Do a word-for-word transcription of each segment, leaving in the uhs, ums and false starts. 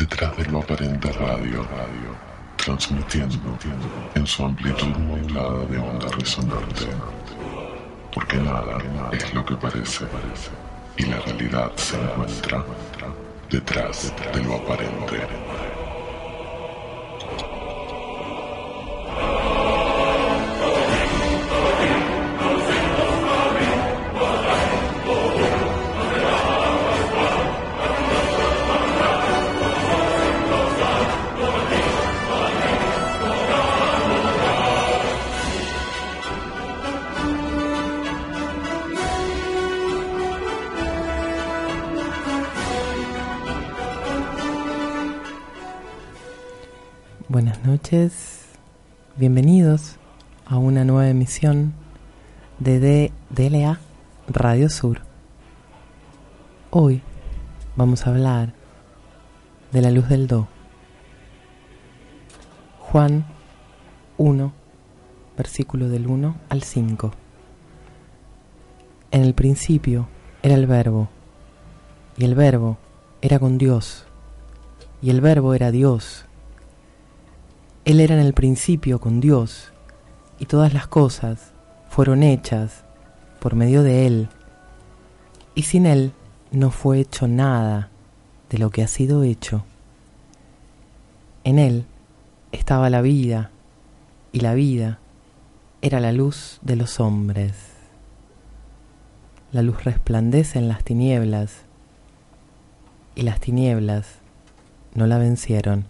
detrás de lo aparente radio, radio, transmitiendo en su amplitud modulada de onda resonante. Porque nada es lo que parece, y la realidad se encuentra detrás de lo aparente. Buenas noches, bienvenidos a una nueva emisión de D L A Radio Sur. Hoy vamos a hablar de la luz del Do. Juan uno, versículo del uno al cinco. En el principio era el Verbo, y el Verbo era con Dios, y el Verbo era Dios. Él era en el principio con Dios, y todas las cosas fueron hechas por medio de Él, y sin Él no fue hecho nada de lo que ha sido hecho. En Él estaba la vida, y la vida era la luz de los hombres. La luz resplandece en las tinieblas, y las tinieblas no la vencieron.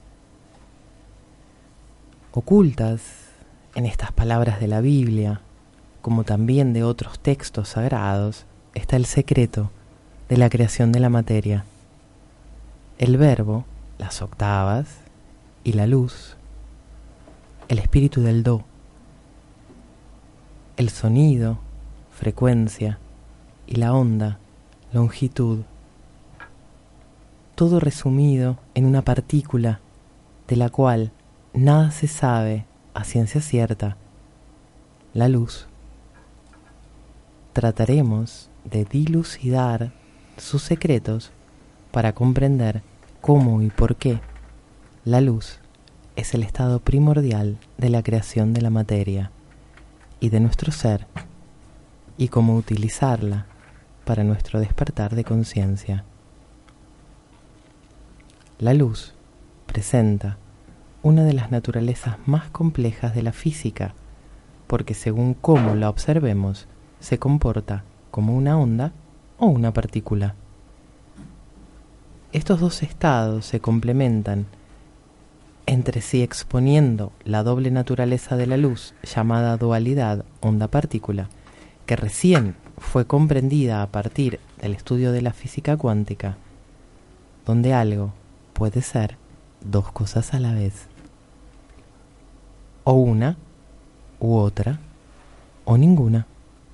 Ocultas en estas palabras de la Biblia, como también de otros textos sagrados, está el secreto de la creación de la materia. El Verbo, las octavas y la luz, el espíritu del Do, el sonido, frecuencia, y la onda, longitud. Todo resumido en una partícula de la cual nada se sabe a ciencia cierta, la luz. Trataremos de dilucidar sus secretos para comprender cómo y por qué la luz es el estado primordial de la creación de la materia y de nuestro ser, y cómo utilizarla para nuestro despertar de conciencia. La luz presenta una de las naturalezas más complejas de la física, porque según cómo la observemos, se comporta como una onda o una partícula. Estos dos estados se complementan entre sí, exponiendo la doble naturaleza de la luz, llamada dualidad onda-partícula, que recién fue comprendida a partir del estudio de la física cuántica, donde algo puede ser dos cosas a la vez, o una u otra, o ninguna.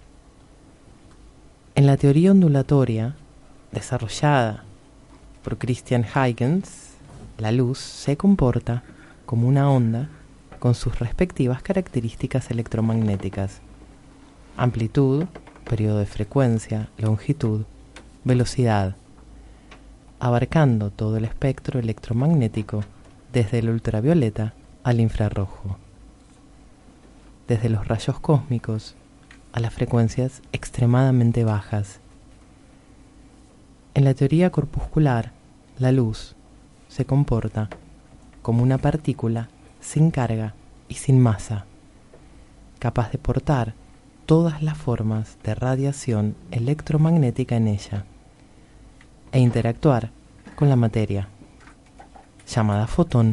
En la teoría ondulatoria, desarrollada por Christian Huygens, la luz se comporta como una onda con sus respectivas características electromagnéticas: amplitud, periodo de frecuencia, longitud, velocidad, abarcando todo el espectro electromagnético desde el ultravioleta al infrarrojo, desde los rayos cósmicos a las frecuencias extremadamente bajas. En la teoría corpuscular, la luz se comporta como una partícula sin carga y sin masa, capaz de portar todas las formas de radiación electromagnética en ella e interactuar con la materia, llamada fotón.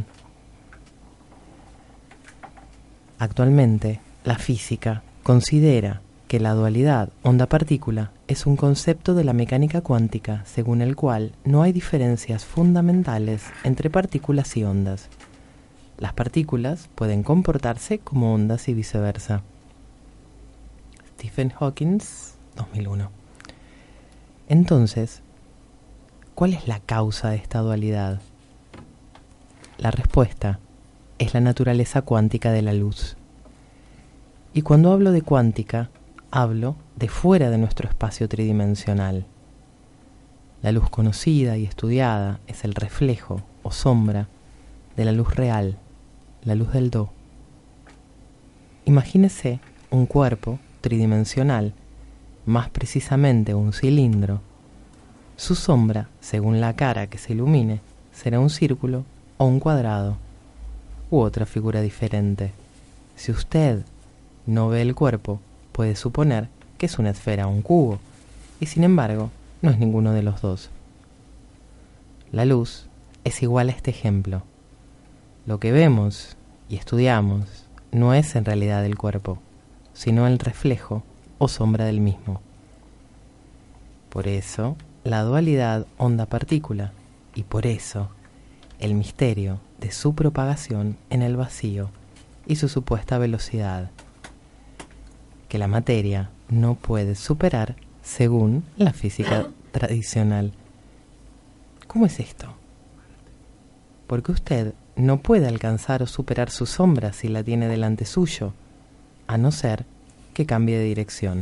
Actualmente, la física considera que la dualidad onda-partícula es un concepto de la mecánica cuántica según el cual no hay diferencias fundamentales entre partículas y ondas. Las partículas pueden comportarse como ondas y viceversa. Stephen Hawking, dos mil uno. Entonces, ¿cuál es la causa de esta dualidad? La respuesta es la naturaleza cuántica de la luz. Y cuando hablo de cuántica, hablo de fuera de nuestro espacio tridimensional. La luz conocida y estudiada es el reflejo o sombra de la luz real, la luz del Do. Imagínese un cuerpo tridimensional, más precisamente un cilindro. Su sombra, según la cara que se ilumine, será un círculo o un cuadrado, u otra figura diferente. Si usted no ve el cuerpo, puede suponer que es una esfera o un cubo, y sin embargo, no es ninguno de los dos. La luz es igual a este ejemplo. Lo que vemos y estudiamos no es en realidad el cuerpo, sino el reflejo o sombra del mismo. Por eso, la dualidad onda-partícula, y por eso, el misterio de su propagación en el vacío y su supuesta velocidad, que la materia no puede superar según la física tradicional. ¿Cómo es esto? Porque usted no puede alcanzar o superar su sombra si la tiene delante suyo, a no ser que cambie de dirección.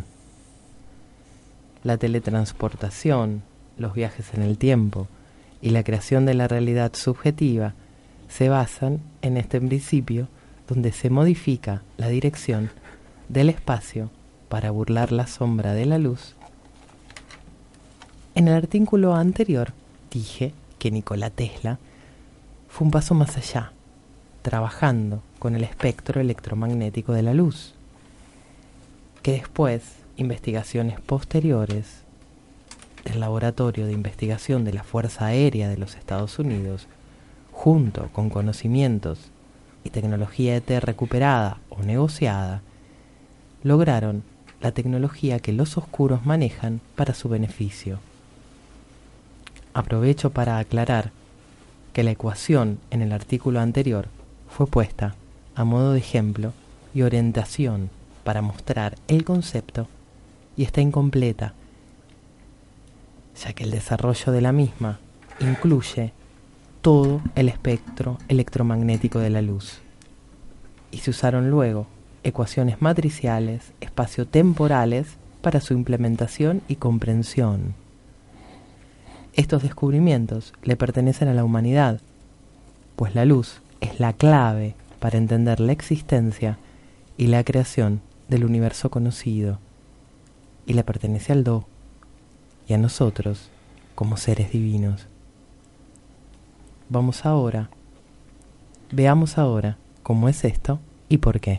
La teletransportación, los viajes en el tiempo y la creación de la realidad subjetiva se basan en este principio donde se modifica la dirección del espacio para burlar la sombra de la luz. En el artículo anterior dije que Nikola Tesla fue un paso más allá, trabajando con el espectro electromagnético de la luz, que después, investigaciones posteriores del Laboratorio de Investigación de la Fuerza Aérea de los Estados Unidos, junto con conocimientos y tecnología E T recuperada o negociada, lograron la tecnología que los oscuros manejan para su beneficio. Aprovecho para aclarar que la ecuación en el artículo anterior fue puesta a modo de ejemplo y orientación para mostrar el concepto y está incompleta, ya que el desarrollo de la misma incluye todo el espectro electromagnético de la luz y se usaron luego ecuaciones matriciales espaciotemporales para su implementación y comprensión. Estos descubrimientos le pertenecen a la humanidad, pues la luz es la clave para entender la existencia y la creación del universo conocido, y le pertenece al Do y a nosotros como seres divinos. Vamos ahora, veamos ahora cómo es esto y por qué.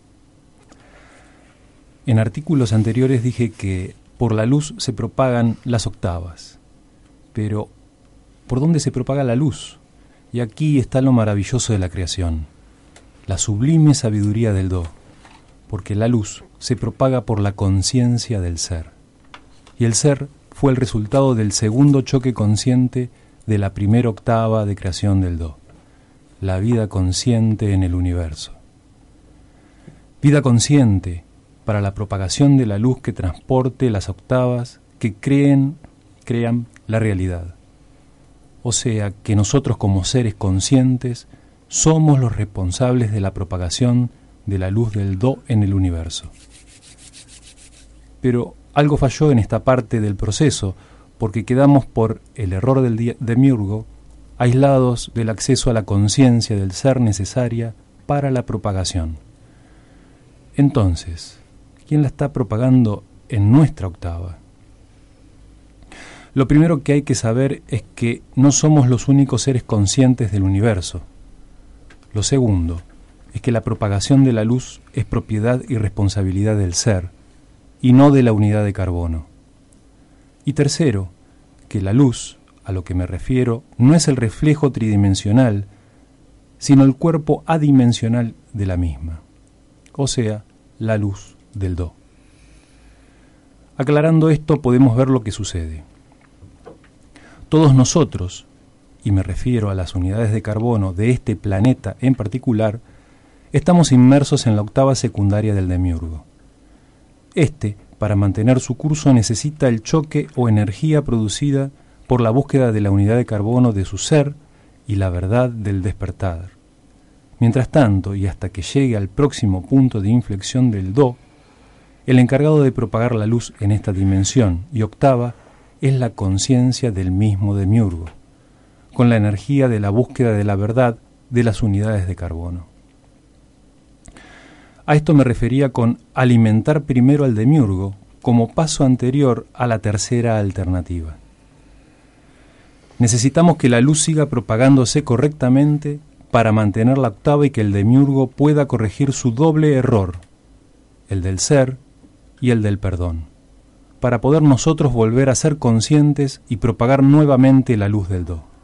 En artículos anteriores dije que por la luz se propagan las octavas. Pero, ¿por dónde se propaga la luz? Y aquí está lo maravilloso de la creación, la sublime sabiduría del Do, porque la luz se propaga por la conciencia del ser. Y el ser fue el resultado del segundo choque consciente de la primera octava de creación del Do, la vida consciente en el universo. Vida consciente para la propagación de la luz que transporte las octavas que creen, crean la realidad. O sea que nosotros como seres conscientes somos los responsables de la propagación de la luz del Do en el universo. Pero algo falló en esta parte del proceso, porque quedamos por el error del demiurgo aislados del acceso a la conciencia del ser necesaria para la propagación. Entonces, ¿quién la está propagando en nuestra octava? Lo primero que hay que saber es que no somos los únicos seres conscientes del universo. Lo segundo es que la propagación de la luz es propiedad y responsabilidad del ser, y no de la unidad de carbono. Y tercero, que la luz, a lo que me refiero, no es el reflejo tridimensional, sino el cuerpo adimensional de la misma, o sea, la luz del Do. Aclarando esto, podemos ver lo que sucede. Todos nosotros, y me refiero a las unidades de carbono de este planeta en particular, estamos inmersos en la octava secundaria del demiurgo. Este, para mantener su curso, necesita el choque o energía producida por la búsqueda de la unidad de carbono de su ser y la verdad del despertar. Mientras tanto, y hasta que llegue al próximo punto de inflexión del Do, el encargado de propagar la luz en esta dimensión y octava es la conciencia del mismo demiurgo, con la energía de la búsqueda de la verdad de las unidades de carbono. A esto me refería con alimentar primero al demiurgo como paso anterior a la tercera alternativa. Necesitamos que la luz siga propagándose correctamente para mantener la octava y que el demiurgo pueda corregir su doble error, el del ser y el del perdón, para poder nosotros volver a ser conscientes y propagar nuevamente la luz del do.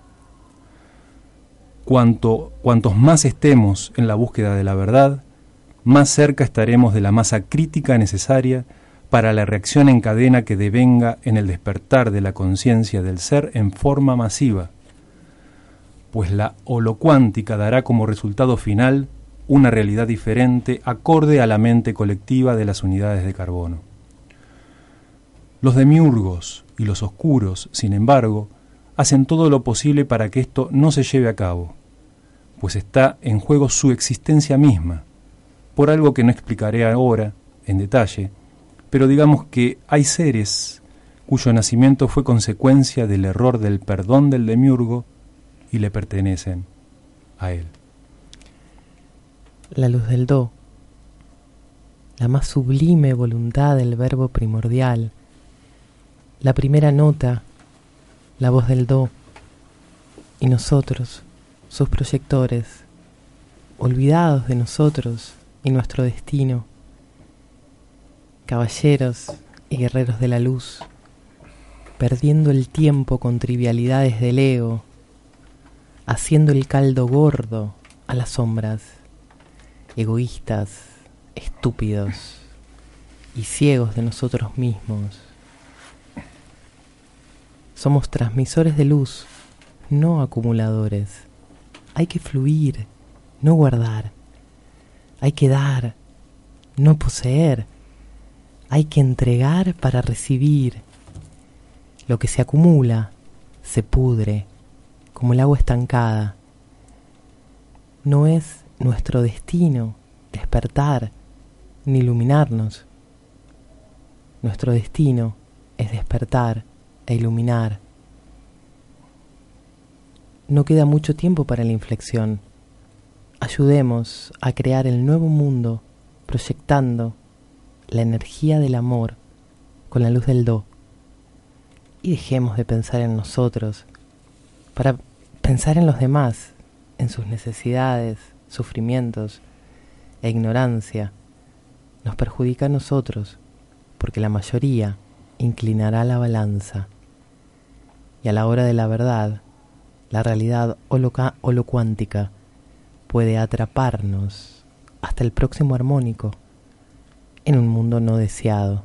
Cuanto, cuantos más estemos en la búsqueda de la verdad, más cerca estaremos de la masa crítica necesaria para la reacción en cadena que devenga en el despertar de la conciencia del ser en forma masiva, pues la holocuántica dará como resultado final una realidad diferente acorde a la mente colectiva de las unidades de carbono. Los demiurgos y los oscuros, sin embargo, hacen todo lo posible para que esto no se lleve a cabo, pues está en juego su existencia misma, por algo que no explicaré ahora en detalle, pero digamos que hay seres cuyo nacimiento fue consecuencia del error del perdón del demiurgo y le pertenecen a él. La luz del do, la más sublime voluntad del verbo primordial, la primera nota, la voz del do, y nosotros, sus proyectores, olvidados de nosotros y nuestro destino, caballeros y guerreros de la luz, perdiendo el tiempo con trivialidades del ego, haciendo el caldo gordo a las sombras, egoístas, estúpidos y ciegos de nosotros mismos. Somos transmisores de luz, no acumuladores. Hay que fluir, no guardar. Hay que dar, no poseer. Hay que entregar para recibir. Lo que se acumula se pudre, como el agua estancada. No es nuestro destino despertar ni iluminarnos. Nuestro destino es despertar e iluminar. No queda mucho tiempo para la inflexión. Ayudemos a crear el nuevo mundo proyectando la energía del amor con la luz del do. Y dejemos de pensar en nosotros para pensar en los demás, en sus necesidades, sufrimientos e ignorancia. Nos perjudica a nosotros porque la mayoría inclinará la balanza. Y a la hora de la verdad, la realidad holoca- holocuántica puede atraparnos hasta el próximo armónico en un mundo no deseado.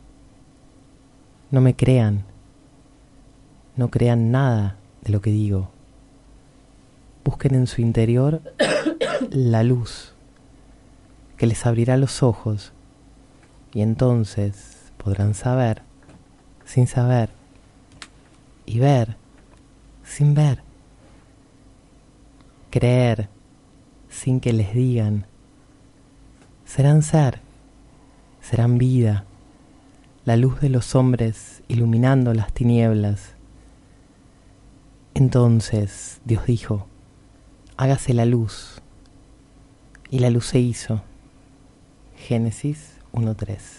No me crean, no crean nada de lo que digo. Busquen en su interior la luz que les abrirá los ojos y entonces podrán saber sin saber y ver sin ver, creer sin que les digan. Serán ser, serán vida, la luz de los hombres iluminando las tinieblas. Entonces Dios dijo: hágase la luz, y la luz se hizo. Génesis uno tres.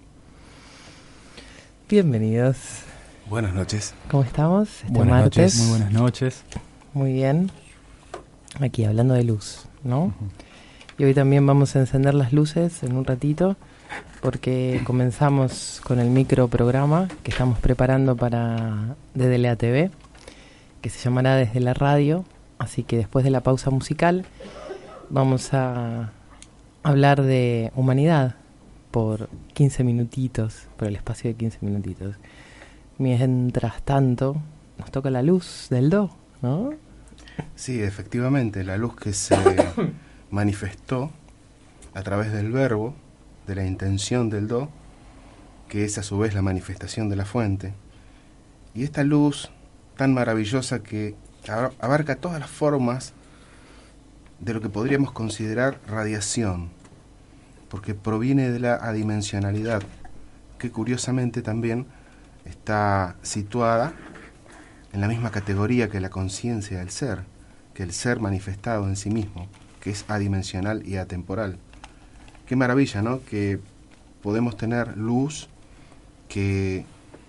Bienvenidos. Buenas noches. ¿Cómo estamos? Este Buenas martes. noches. Muy buenas noches. Muy bien. Aquí hablando de luz, ¿no? Uh-huh. Y hoy también vamos a encender las luces en un ratito, porque comenzamos con el micro programa que estamos preparando para D D L A T V, que se llamará Desde la Radio. Así que después de la pausa musical vamos a hablar de humanidad por quince minutitos, por el espacio de quince minutitos. Mientras tanto, nos toca la luz del do, ¿no? Sí, efectivamente, la luz que se manifestó a través del verbo, de la intención del do, que es a su vez la manifestación de la fuente. Y esta luz tan maravillosa que abarca todas las formas de lo que podríamos considerar radiación, porque proviene de la adimensionalidad, que curiosamente también está situada en la misma categoría que la conciencia del ser, que el ser manifestado en sí mismo, que es adimensional y atemporal. Qué maravilla, ¿no? Que podemos tener luz que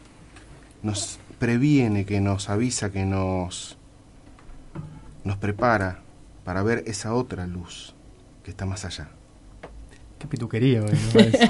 nos previene, que nos avisa, que nos, nos prepara para ver esa otra luz que está más allá. Qué pituquería, güey, me parece.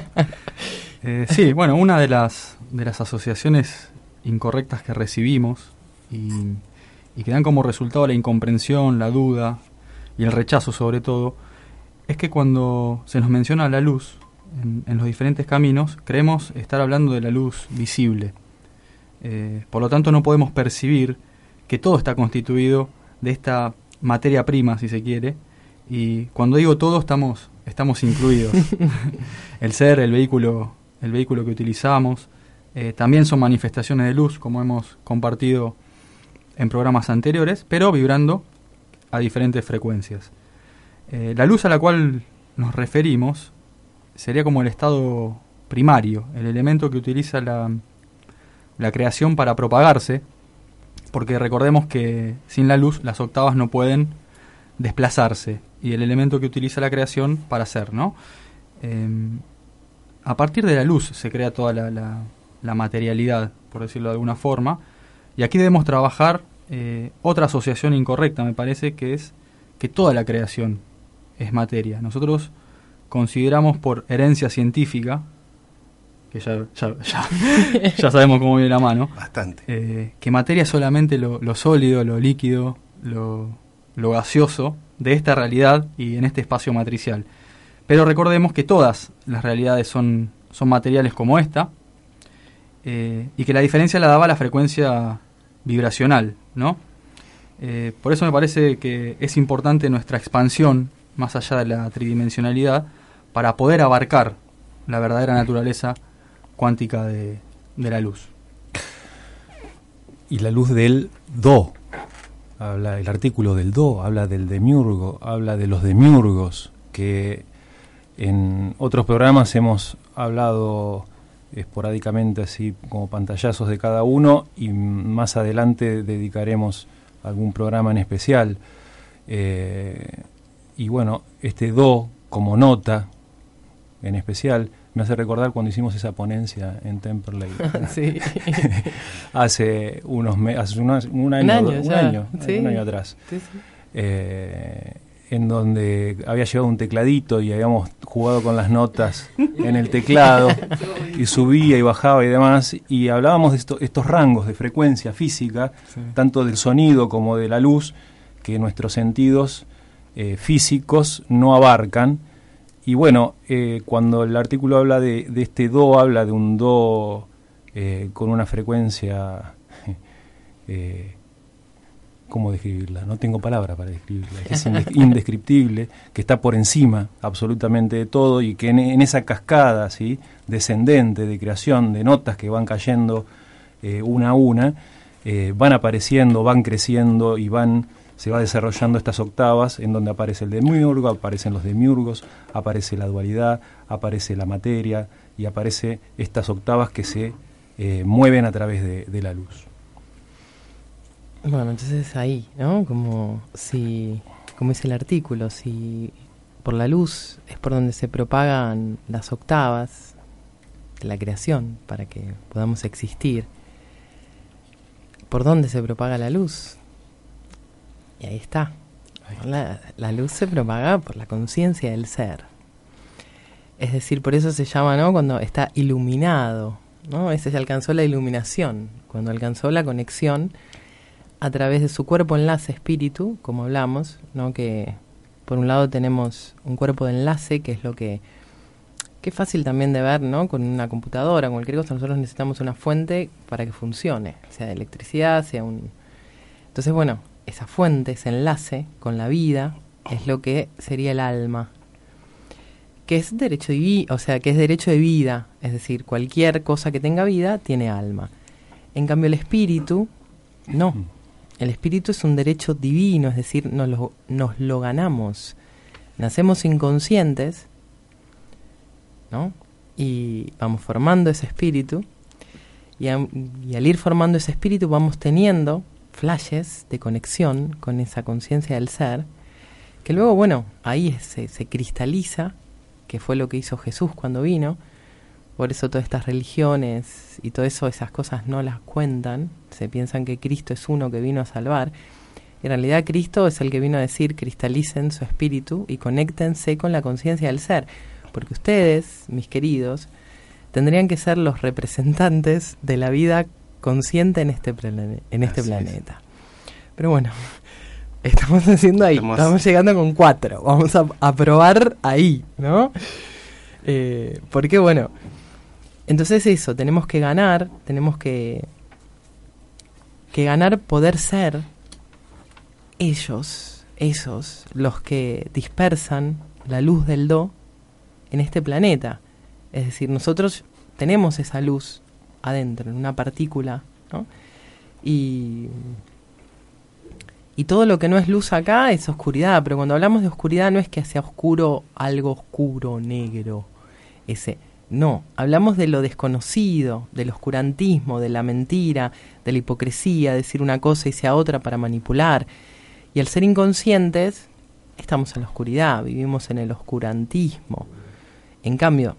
eh, sí, bueno, una de las, de las asociaciones incorrectas que recibimos y, y que dan como resultado la incomprensión, la duda y el rechazo sobre todo, es que cuando se nos menciona la luz en, en los diferentes caminos, creemos estar hablando de la luz visible. Eh, por lo tanto, no podemos percibir que todo está constituido de esta materia prima, si se quiere, y cuando digo todo, estamos, estamos incluidos. El ser, el vehículo, el vehículo que utilizamos, eh, también son manifestaciones de luz, como hemos compartido en programas anteriores, pero vibrando a diferentes frecuencias. Eh, la luz a la cual nos referimos sería como el estado primario, el elemento que utiliza la, la creación para propagarse, porque recordemos que sin la luz las octavas no pueden desplazarse, y el elemento que utiliza la creación para ser, ¿no? Eh, a partir de la luz se crea toda la, la, la materialidad, por decirlo de alguna forma, y aquí debemos trabajar eh, otra asociación incorrecta, me parece, que es que toda la creación es materia. Nosotros consideramos por herencia científica, que ya, ya, ya, ya sabemos cómo viene la mano, Bastante. Eh, que materia es solamente lo, lo sólido, lo líquido, lo, lo gaseoso de esta realidad y en este espacio matricial. Pero recordemos que todas las realidades son, son materiales como esta, eh, y que la diferencia la daba la frecuencia vibracional, ¿no? Eh, por eso me parece que es importante nuestra expansión más allá de la tridimensionalidad para poder abarcar la verdadera naturaleza cuántica de, de la luz. Y la luz del do, habla el artículo del do, habla del demiurgo, habla de los demiurgos, que en otros programas hemos hablado esporádicamente así como pantallazos de cada uno, y más adelante dedicaremos algún programa en especial. Eh, y bueno, este do como nota en especial me hace recordar cuando hicimos esa ponencia en Temperley. Sí. hace unos meses, hace unos, un año, un año, un ya. año, Sí. un año atrás. Sí, sí. Eh, en donde había llevado un tecladito y habíamos jugado con las notas en el teclado y subía y bajaba y demás, y hablábamos de esto, estos rangos de frecuencia física, sí, tanto del sonido como de la luz, que nuestros sentidos eh, físicos no abarcan. Y bueno, eh, cuando el artículo habla de, de este do, habla de un do eh, con una frecuencia... Eh, ¿Cómo describirla? No tengo palabra para describirla. Es indescriptible, que está por encima absolutamente de todo, y que en, en esa cascada, ¿sí?, descendente de creación de notas que van cayendo eh, una a una, eh, van apareciendo, van creciendo y van se va desarrollando estas octavas en donde aparece el demiurgo, aparecen los demiurgos, aparece la dualidad, aparece la materia y aparece estas octavas que se eh, mueven a través de, de la luz. Bueno, entonces ahí, ¿no? Como si, como dice el artículo, si por la luz es por donde se propagan las octavas de la creación para que podamos existir, ¿por dónde se propaga la luz? Y ahí está. La, la luz se propaga por la conciencia del ser. Es decir, por eso se llama, ¿no?, cuando está iluminado, ¿no? Ese se alcanzó la iluminación, cuando alcanzó la conexión a través de su cuerpo enlace espíritu, como hablamos, ¿no? Que por un lado tenemos un cuerpo de enlace, que es lo que, que es fácil también de ver, ¿no?, con una computadora, cualquier cosa. Nosotros necesitamos una fuente para que funcione, sea de electricidad, sea un... Entonces, bueno, esa fuente, ese enlace con la vida, es lo que sería el alma, que es derecho de vida, o sea, que es derecho de vida, es decir, cualquier cosa que tenga vida tiene alma. En cambio, el espíritu, no. El espíritu es un derecho divino, es decir, nos lo, nos lo ganamos. Nacemos inconscientes, ¿no?, y vamos formando ese espíritu, Y, a, y al ir formando ese espíritu vamos teniendo flashes de conexión con esa conciencia del ser, que luego, bueno, ahí se, se cristaliza, que fue lo que hizo Jesús cuando vino. Por eso todas estas religiones y todo eso, esas cosas no las cuentan, se piensan que Cristo es uno que vino a salvar. En realidad Cristo es el que vino a decir: cristalicen su espíritu y conéctense con la conciencia del ser, porque ustedes, mis queridos, tendrían que ser los representantes de la vida consciente en este, plane- en este planeta. Pero bueno, estamos haciendo ahí, estamos, estamos llegando con cuatro, vamos a, a probar ahí, ¿no? Eh, porque bueno, entonces eso, tenemos que ganar, tenemos que, que ganar poder ser ellos, esos, los que dispersan la luz del Do en este planeta. Es decir, nosotros tenemos esa luz adentro, en una partícula, ¿no? Y, y todo lo que no es luz acá es oscuridad, pero cuando hablamos de oscuridad no es que sea oscuro, algo oscuro, negro, ese. No, hablamos de lo desconocido, del oscurantismo, de la mentira, de la hipocresía, decir una cosa y sea otra para manipular. Y al ser inconscientes, estamos en la oscuridad, vivimos en el oscurantismo. En cambio,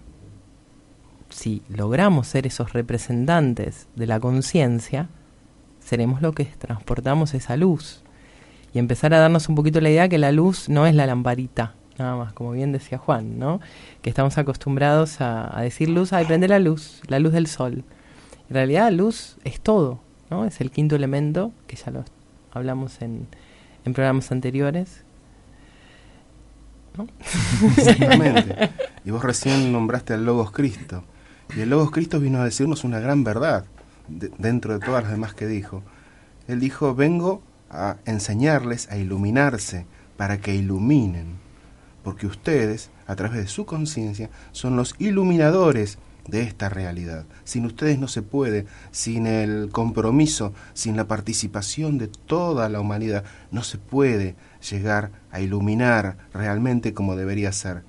si logramos ser esos representantes de la conciencia, seremos los que transportamos esa luz. Y empezar a darnos un poquito la idea que la luz no es la lamparita, nada más, como bien decía Juan, ¿no? Que estamos acostumbrados a, a decir luz, ay, prende la luz, la luz del sol. En realidad la luz es todo, ¿no? Es el quinto elemento, que ya lo hablamos en, en programas anteriores, ¿no? Exactamente. Y vos recién nombraste al Logos Cristo. Y el Logos Cristo vino a decirnos una gran verdad, de, dentro de todas las demás que dijo. Él dijo: vengo a enseñarles a iluminarse, para que iluminen. Porque ustedes, a través de su conciencia, son los iluminadores de esta realidad. Sin ustedes no se puede, sin el compromiso, sin la participación de toda la humanidad, no se puede llegar a iluminar realmente como debería ser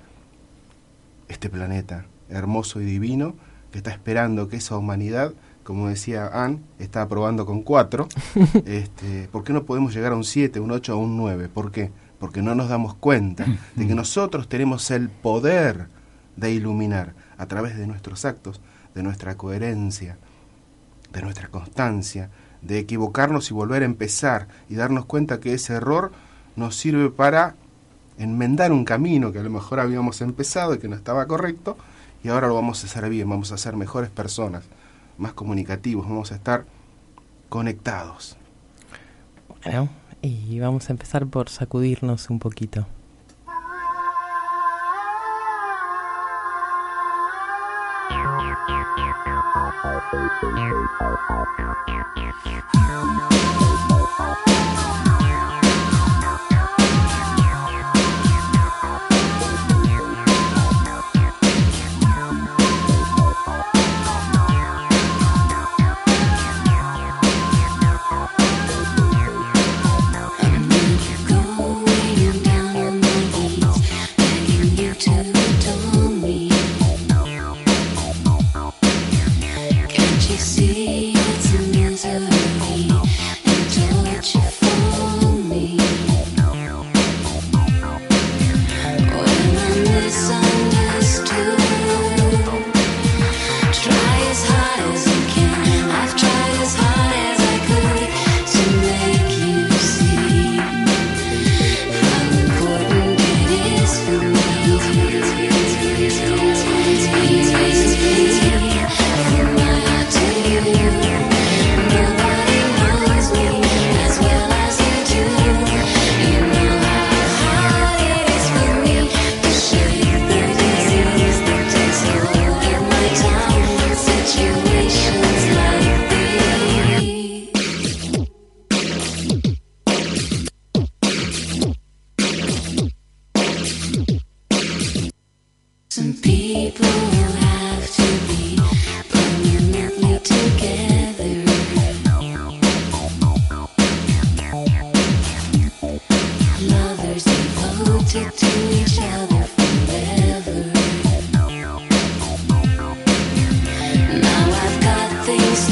este planeta hermoso y divino, que está esperando que esa humanidad, como decía Anne, está aprobando con cuatro. este, ¿Por qué no podemos llegar a un siete, un ocho o un nueve? ¿Por qué? Porque no nos damos cuenta de que nosotros tenemos el poder de iluminar a través de nuestros actos, de nuestra coherencia, de nuestra constancia, de equivocarnos y volver a empezar y darnos cuenta que ese error nos sirve para enmendar un camino que a lo mejor habíamos empezado y que no estaba correcto, y ahora lo vamos a hacer bien, vamos a ser mejores personas, más comunicativos, vamos a estar conectados. Bueno, y vamos a empezar por sacudirnos un poquito. Now I've got things to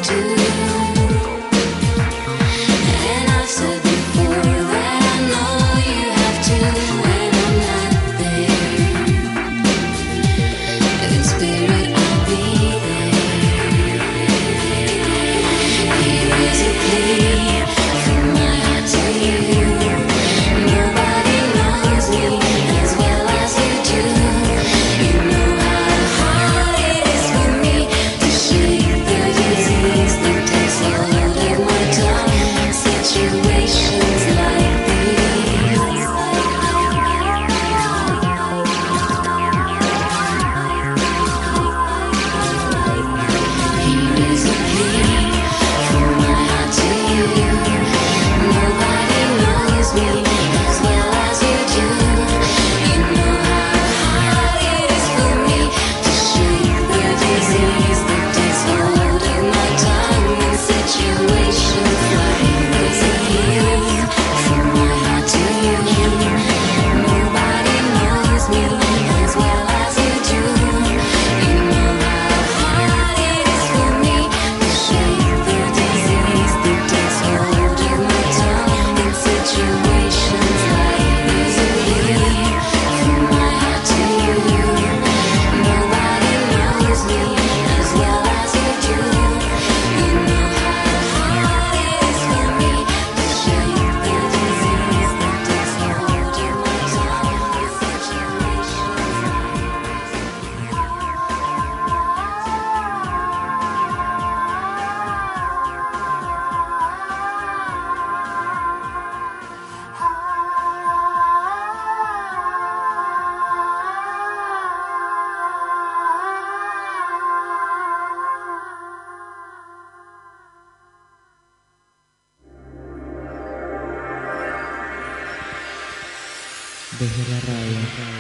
Desde la radio,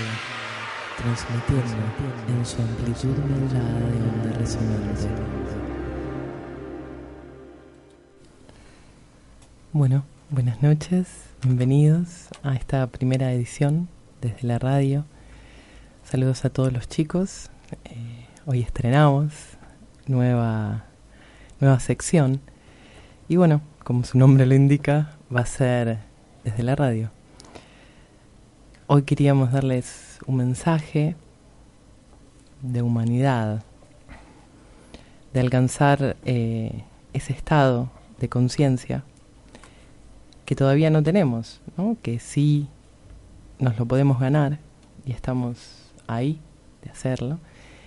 transmitiendo en su amplitud modulada de onda resonante. Bueno, buenas noches, bienvenidos a esta primera edición desde la radio. Saludos a todos los chicos. Eh, hoy estrenamos nueva, nueva sección. Y bueno, como su nombre lo indica, va a ser desde la radio. Hoy queríamos darles un mensaje de humanidad, de alcanzar eh, ese estado de conciencia que todavía no tenemos, ¿no? Que sí nos lo podemos ganar y estamos ahí de hacerlo,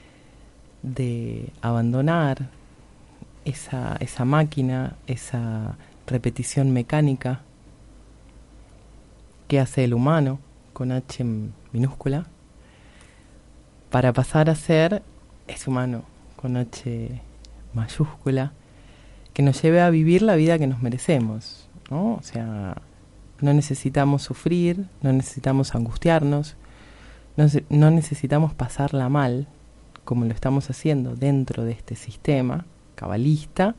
de abandonar esa, esa máquina, esa repetición mecánica que hace el humano con H minúscula, para pasar a ser ese humano con H mayúscula, que nos lleve a vivir la vida que nos merecemos, ¿no? O sea, no necesitamos sufrir, no necesitamos angustiarnos, no, no necesitamos pasarla mal, como lo estamos haciendo dentro de este sistema cabalista,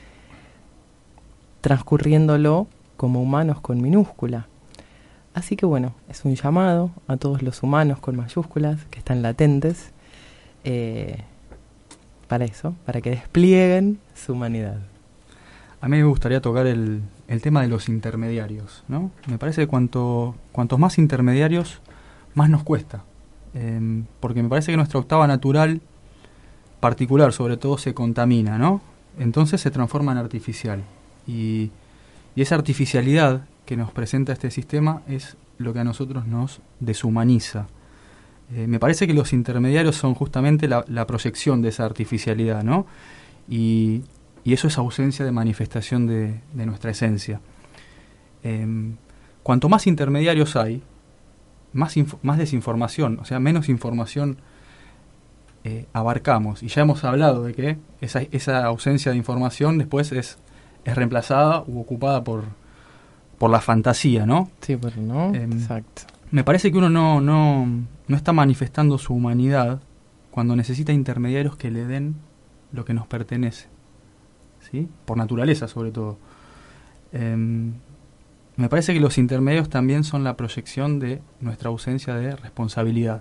transcurriéndolo como humanos con minúscula. Así que bueno, es un llamado a todos los humanos con mayúsculas que están latentes eh, para eso, para que desplieguen su humanidad. A mí me gustaría tocar el, el tema de los intermediarios, ¿no? Me parece que cuanto, cuantos más intermediarios, más nos cuesta. Eh, porque me parece que nuestra octava natural, particular sobre todo, se contamina, ¿no? Entonces se transforma en artificial. Y, y esa artificialidad que nos presenta este sistema es lo que a nosotros nos deshumaniza. Eh, me parece que los intermediarios son justamente la, la proyección de esa artificialidad, ¿no? Y, y eso es ausencia de manifestación de, de nuestra esencia. Eh, cuanto más intermediarios hay, más, inf- más desinformación, o sea, menos información eh, abarcamos. Y ya hemos hablado de que esa, esa ausencia de información después es, es reemplazada u ocupada por por la fantasía, ¿no? Sí, pero no, eh, exacto. Me parece que uno no, no, no está manifestando su humanidad cuando necesita intermediarios que le den lo que nos pertenece, ¿sí? Por naturaleza, sobre todo. Eh, me parece que los intermediarios también son la proyección de nuestra ausencia de responsabilidad.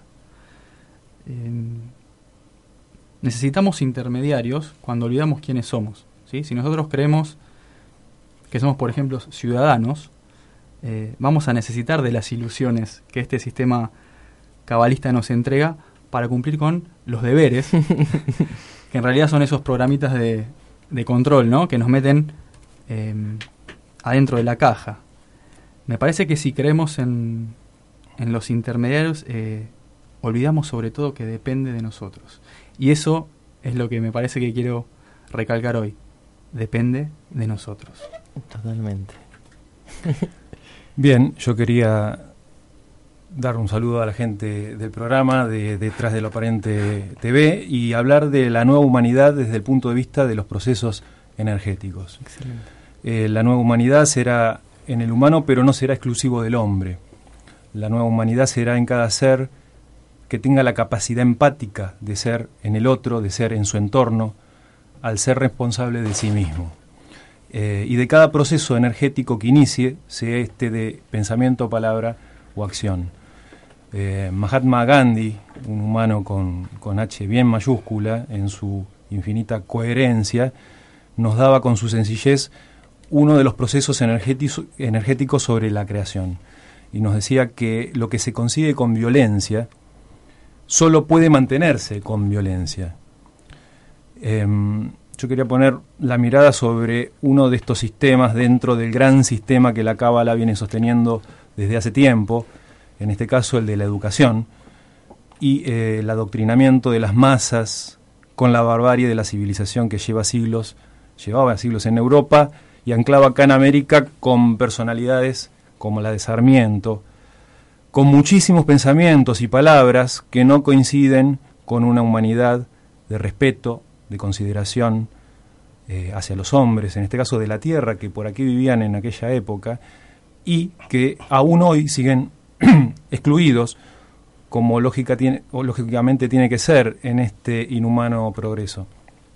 Eh, necesitamos intermediarios cuando olvidamos quiénes somos. ¿sí? Si nosotros creemos que somos, por ejemplo, ciudadanos, eh, vamos a necesitar de las ilusiones que este sistema cabalista nos entrega para cumplir con los deberes, que en realidad son esos programitas de, de control, ¿no? Que nos meten eh, adentro de la caja. Me parece que si creemos en, en los intermediarios, eh, olvidamos sobre todo que depende de nosotros. Y eso es lo que me parece que quiero recalcar hoy. Depende de nosotros. Totalmente. Bien, yo quería dar un saludo a la gente del programa de Detrás de lo Aparente T V y hablar de la nueva humanidad desde el punto de vista de los procesos energéticos. Excelente. Eh, la nueva humanidad será en el humano, pero no será exclusivo del hombre. La nueva humanidad será en cada ser que tenga la capacidad empática de ser en el otro, de ser en su entorno, al ser responsable de sí mismo. Eh, y de cada proceso energético que inicie, sea este de pensamiento, palabra o acción. Eh, Mahatma Gandhi, un humano con, con H bien mayúscula, en su infinita coherencia, nos daba con su sencillez uno de los procesos energéticos, energéticos sobre la creación. Y nos decía que lo que se consigue con violencia solo puede mantenerse con violencia. Eh, yo quería poner la mirada sobre uno de estos sistemas dentro del gran sistema que la Cábala viene sosteniendo desde hace tiempo, en este caso el de la educación, y eh, el adoctrinamiento de las masas con la barbarie de la civilización que lleva siglos, llevaba siglos en Europa y anclaba acá en América con personalidades como la de Sarmiento, con muchísimos pensamientos y palabras que no coinciden con una humanidad de respeto, de consideración eh, hacia los hombres, en este caso de la tierra, que por aquí vivían en aquella época, y que aún hoy siguen excluidos, como lógica tiene, o lógicamente tiene que ser en este inhumano progreso.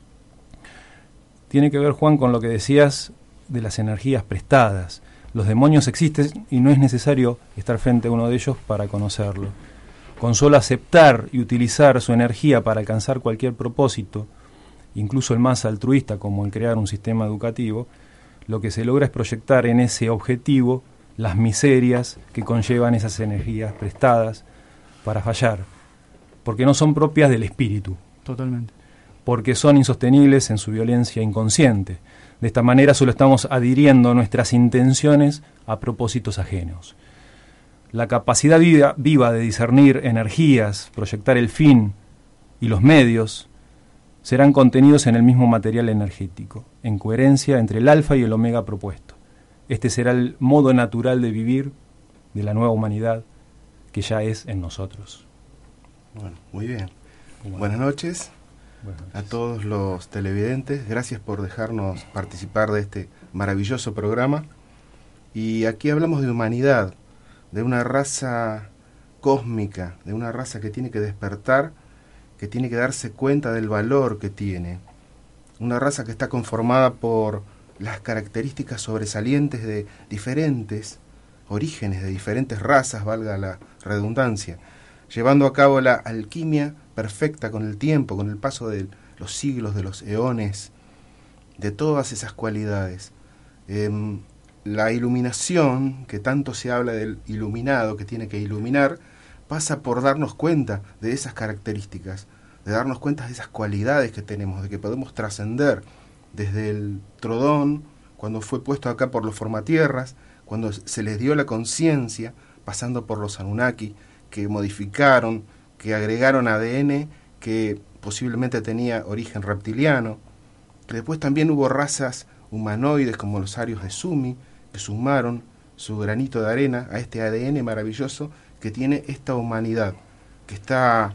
Tiene que ver, Juan, con lo que decías de las energías prestadas. Los demonios existen y no es necesario estar frente a uno de ellos para conocerlo. Con solo aceptar y utilizar su energía para alcanzar cualquier propósito, incluso el más altruista como el crear un sistema educativo, lo que se logra es proyectar en ese objetivo las miserias que conllevan esas energías prestadas para fallar, porque no son propias del espíritu. Totalmente. Porque son insostenibles en su violencia inconsciente. De esta manera solo estamos adhiriendo nuestras intenciones a propósitos ajenos. La capacidad viva, viva de discernir energías, proyectar el fin y los medios, serán contenidos en el mismo material energético, en coherencia entre el alfa y el omega propuesto. Este será el modo natural de vivir de la nueva humanidad que ya es en nosotros. Bueno, muy bien. Bueno. Buenas noches. Buenas noches a todos los televidentes. Gracias por dejarnos participar de este maravilloso programa. Y aquí hablamos de humanidad, de una raza cósmica, de una raza que tiene que despertar, que tiene que darse cuenta del valor que tiene. Una raza que está conformada por las características sobresalientes de diferentes orígenes, de diferentes razas, valga la redundancia, llevando a cabo la alquimia perfecta con el tiempo, con el paso de los siglos, de los eones, de todas esas cualidades. Eh, la iluminación, que tanto se habla del iluminado, que tiene que iluminar, pasa por darnos cuenta de esas características, de darnos cuenta de esas cualidades que tenemos, de que podemos trascender desde el Trodón, cuando fue puesto acá por los formatierras, cuando se les dio la conciencia, pasando por los Anunnaki, que modificaron, que agregaron A D N que posiblemente tenía origen reptiliano. Después también hubo razas humanoides como los arios de Sumi, que sumaron su granito de arena a este A D N maravilloso que tiene esta humanidad, que está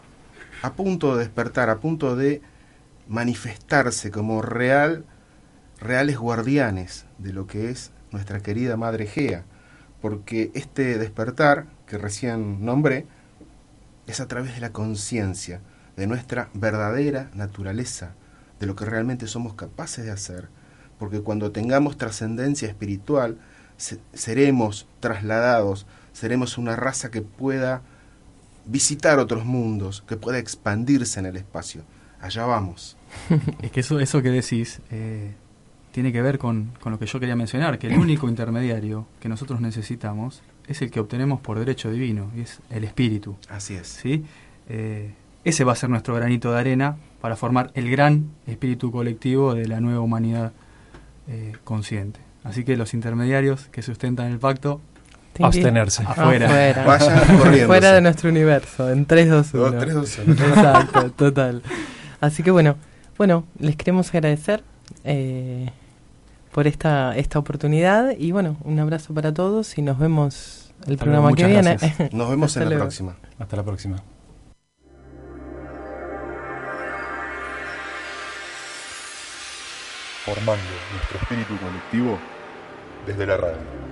a punto de despertar, a punto de manifestarse como real, reales guardianes de lo que es nuestra querida Madre Gea, porque este despertar que recién nombré es a través de la conciencia, de nuestra verdadera naturaleza, de lo que realmente somos capaces de hacer, porque cuando tengamos trascendencia espiritual, se, seremos trasladados, seremos una raza que pueda visitar otros mundos, que pueda expandirse en el espacio. allá vamos. Es que eso, eso que decís eh, tiene que ver con, con lo que yo quería mencionar, que el único intermediario que nosotros necesitamos es el que obtenemos por derecho divino, y es el espíritu. Así es. ¿Sí? Eh, ese va a ser nuestro granito de arena para formar el gran espíritu colectivo de la nueva humanidad eh, consciente. Así que los intermediarios que sustentan el pacto, abstenerse. Afuera. Afuera. Vayan corriendo. Fuera de nuestro universo, en tres, dos, uno. tres, dos, uno. Exacto, total. Así que bueno, bueno, les queremos agradecer eh, por esta, esta oportunidad y bueno, un abrazo para todos y nos vemos el Hasta programa luego, que muchas viene. gracias. Nos vemos Hasta en la luego. próxima. Hasta la próxima. Formando nuestro espíritu colectivo desde la radio.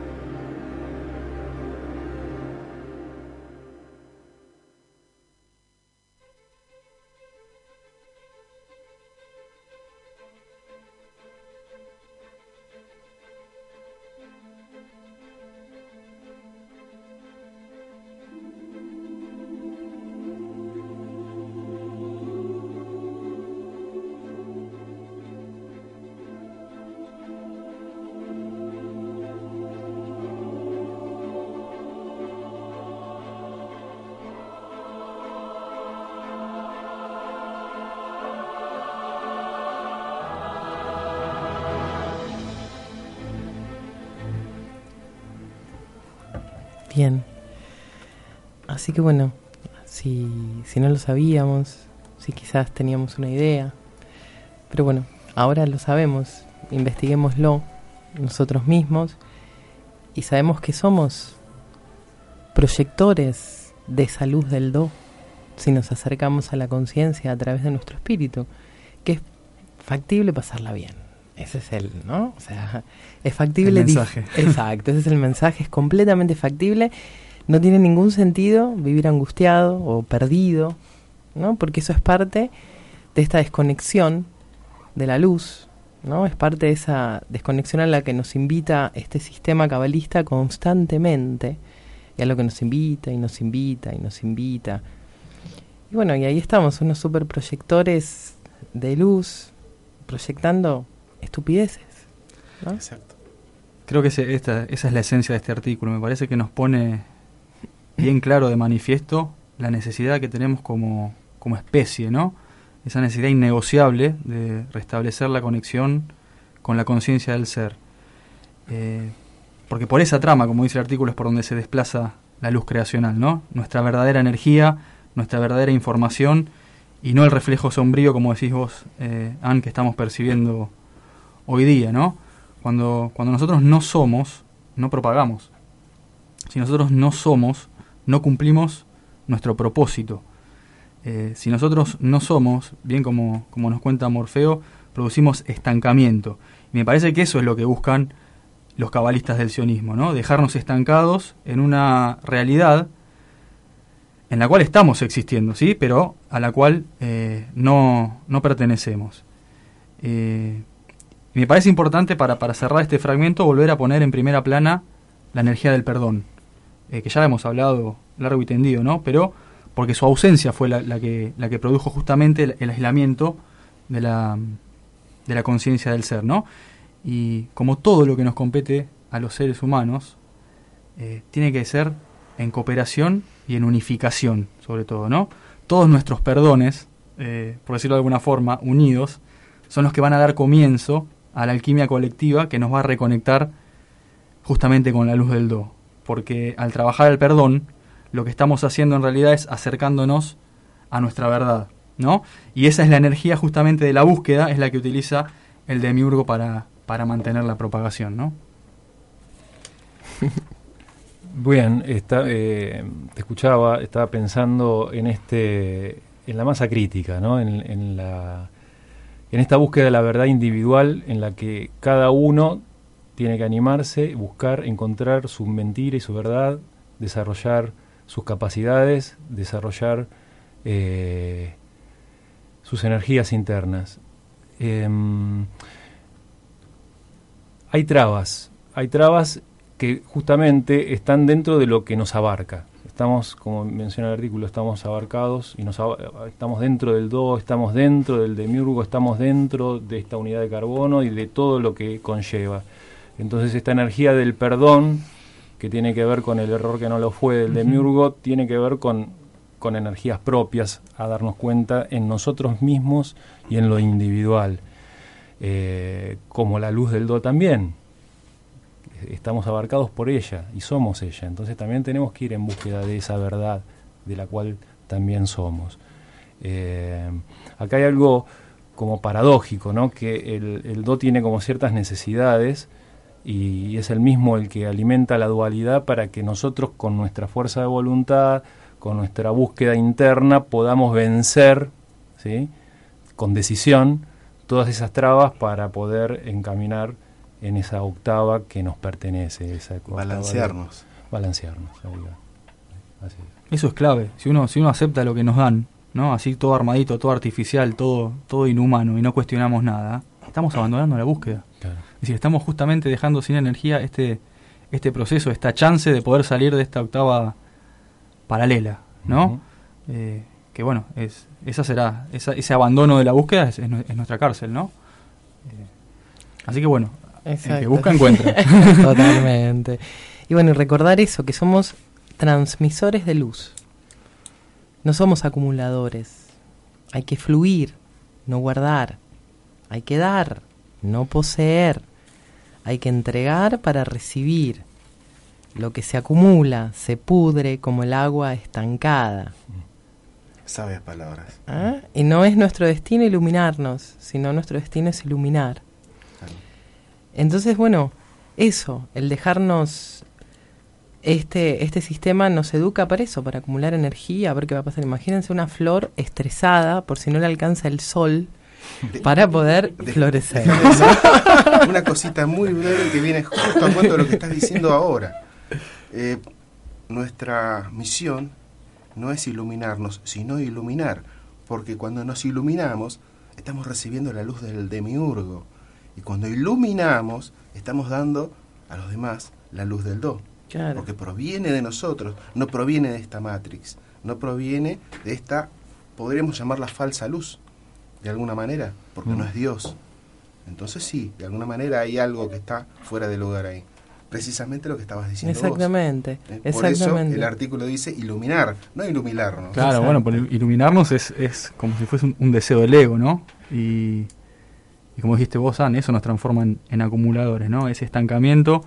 Bien. Así que bueno, si, si no lo sabíamos, si quizás teníamos una idea, pero bueno, ahora lo sabemos, investiguémoslo nosotros mismos y sabemos que somos proyectores de esa luz del Do si nos acercamos a la conciencia a través de nuestro espíritu, que es factible pasarla bien. Ese es el, ¿no? O sea, es factible. El mensaje. Dif- Exacto, ese es el mensaje, es completamente factible. No tiene ningún sentido vivir angustiado o perdido, ¿no? Porque eso es parte de esta desconexión de la luz, ¿no? Es parte de esa desconexión a la que nos invita este sistema cabalista constantemente, y a lo que nos invita y nos invita y nos invita. Y bueno, y ahí estamos, unos super proyectores de luz, proyectando estupideces, ¿no? Exacto. Creo que ese, esta, esa es la esencia de este artículo. Me parece que nos pone bien claro de manifiesto la necesidad que tenemos como, como especie, ¿no? Esa necesidad innegociable de restablecer la conexión con la conciencia del ser. Eh, porque por esa trama, como dice el artículo, es por donde se desplaza la luz creacional, ¿no? Nuestra verdadera energía, nuestra verdadera información, y no el reflejo sombrío, como decís vos, eh, Anne, que estamos percibiendo hoy día, ¿no? Cuando, cuando nosotros no somos, no propagamos. Si nosotros no somos, no cumplimos nuestro propósito. Eh, si nosotros no somos, bien como, como nos cuenta Morfeo, producimos estancamiento. Y me parece que eso es lo que buscan los cabalistas del sionismo, ¿no? Dejarnos estancados en una realidad en la cual estamos existiendo, ¿sí? Pero a la cual eh, no, no pertenecemos. Eh, me parece importante para, para cerrar este fragmento volver a poner en primera plana la energía del perdón, eh, que ya hemos hablado largo y tendido, ¿no? Pero porque su ausencia fue la, la, que, la que produjo justamente el, el aislamiento de la, de la conciencia del ser, ¿no? Y como todo lo que nos compete a los seres humanos, eh, tiene que ser en cooperación y en unificación, sobre todo, ¿no? Todos nuestros perdones, eh, por decirlo de alguna forma, unidos, son los que van a dar comienzo a la alquimia colectiva que nos va a reconectar justamente con la luz del Do. Porque al trabajar el perdón, lo que estamos haciendo en realidad es acercándonos a nuestra verdad, ¿no? Y esa es la energía justamente de la búsqueda, es la que utiliza el demiurgo para, para mantener la propagación, ¿no? Bien, está, eh, te escuchaba, estaba pensando en este, en la masa crítica, ¿no? En, en la, en esta búsqueda de la verdad individual, en la que cada uno tiene que animarse, buscar, encontrar su mentira y su verdad, desarrollar sus capacidades, desarrollar eh, sus energías internas. Eh, hay trabas, hay trabas que justamente están dentro de lo que nos abarca. estamos, como menciona el artículo, estamos abarcados y nos estamos dentro del Do, estamos dentro del demiurgo, estamos dentro de esta unidad de carbono y de todo lo que conlleva. Entonces esta energía del perdón, que tiene que ver con el error que no lo fue del demiurgo, uh-huh. tiene que ver con, con energías propias, a darnos cuenta en nosotros mismos y en lo individual. Eh, como la luz del Do también. Estamos abarcados por ella y somos ella, entonces también tenemos que ir en búsqueda de esa verdad de la cual también somos. Eh, acá hay algo como paradójico, ¿no? Que el, el Do tiene como ciertas necesidades y, y es el mismo el que alimenta la dualidad para que nosotros con nuestra fuerza de voluntad, con nuestra búsqueda interna, podamos vencer, ¿sí? Con decisión todas esas trabas para poder encaminar en esa octava que nos pertenece, esa balancearnos. De, balancearnos, así es. Eso es clave. Si uno, si uno acepta lo que nos dan, ¿no? Así todo armadito, todo artificial, todo, todo inhumano, y no cuestionamos nada, estamos abandonando la búsqueda. Claro. Es decir, estamos justamente dejando sin energía este, este proceso, esta chance de poder salir de esta octava paralela, ¿no? Uh-huh. Eh, que bueno, es, esa será, esa, ese abandono de la búsqueda es, es, es nuestra cárcel, ¿no? Eh, así que bueno. Exacto. El que busca encuentra. Totalmente. Y bueno, y recordar eso, que somos transmisores de luz. No somos acumuladores. Hay que fluir, no guardar. Hay que dar, no poseer. Hay que entregar para recibir. Lo que se acumula se pudre como el agua estancada. Sabias palabras. ¿Ah? Y no es nuestro destino iluminarnos, sino nuestro destino es iluminar. Entonces, bueno, eso, el dejarnos, este este sistema nos educa para eso, para acumular energía, a ver qué va a pasar. Imagínense una flor estresada por si no le alcanza el sol de, para poder de, florecer. De, de, una cosita muy breve que viene justo a cuento de lo que estás diciendo ahora. Eh, nuestra misión no es iluminarnos, sino iluminar, porque cuando nos iluminamos estamos recibiendo la luz del demiurgo. Y cuando iluminamos, estamos dando a los demás la luz del Do. Claro. Porque proviene de nosotros, no proviene de esta Matrix, no proviene de esta, podríamos llamarla falsa luz, de alguna manera, porque mm. no es Dios. Entonces sí, de alguna manera hay algo que está fuera de lugar ahí. Precisamente lo que estabas diciendo exactamente, vos. ¿Eh? Exactamente. Por eso el artículo dice iluminar, no iluminarnos. Claro, exacto. Bueno, por iluminarnos es, es como si fuese un, un deseo del ego, ¿no? Y... Y como dijiste vos, Anne, eso nos transforma en, en acumuladores, ¿no? Ese estancamiento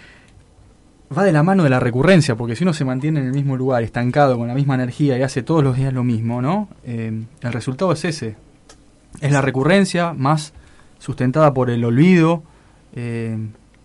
va de la mano de la recurrencia, porque si uno se mantiene en el mismo lugar, estancado, con la misma energía y hace todos los días lo mismo, ¿no? Eh, el resultado es ese. Es la recurrencia más sustentada por el olvido. Eh,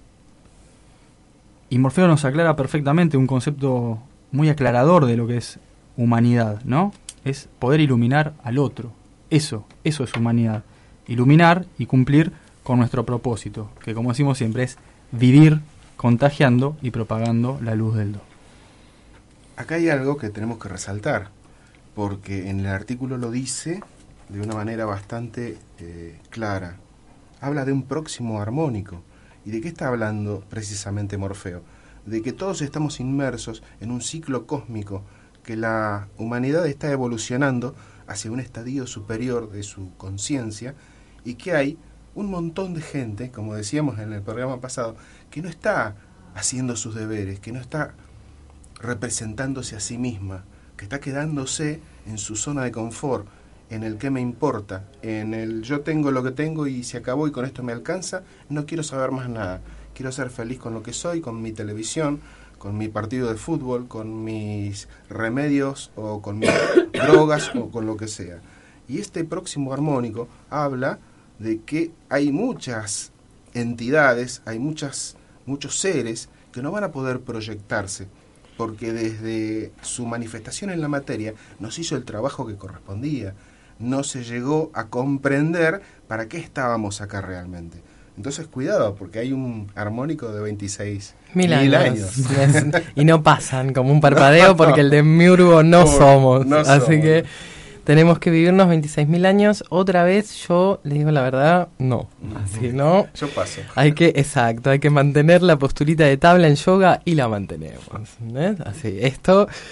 y Morfeo nos aclara perfectamente un concepto muy aclarador de lo que es humanidad, ¿no? Es poder iluminar al otro. Eso, eso es humanidad. Iluminar y cumplir con nuestro propósito, que como decimos siempre es vivir contagiando y propagando la luz del Do. Acá hay algo que tenemos que resaltar, porque en el artículo lo dice de una manera bastante eh, clara. Habla de un próximo armónico. ¿Y de qué está hablando precisamente Morfeo? De que todos estamos inmersos en un ciclo cósmico, que la humanidad está evolucionando hacia un estadio superior de su conciencia, y que hay un montón de gente, como decíamos en el programa pasado, que no está haciendo sus deberes, que no está representándose a sí misma, que está quedándose en su zona de confort, en el que me importa, en el yo tengo lo que tengo y se acabó y con esto me alcanza, no quiero saber más nada, quiero ser feliz con lo que soy, con mi televisión, con mi partido de fútbol, con mis remedios o con mis drogas o con lo que sea. Y este próximo armónico habla de que hay muchas entidades, hay muchas, muchos seres que no van a poder proyectarse, porque desde su manifestación en la materia no se hizo el trabajo que correspondía, no se llegó a comprender para qué estábamos acá realmente. Entonces cuidado, porque hay un armónico de veintiséis mil años. Y no pasan como un parpadeo, porque el demiurgo no somos. No Así somos. que tenemos que vivirnos veintiséis mil años. Otra vez, yo les digo la verdad, no. Así no. Yo paso. Hay que, exacto, hay que mantener la posturita de tabla en yoga y la mantenemos. ¿Ves? Así, esto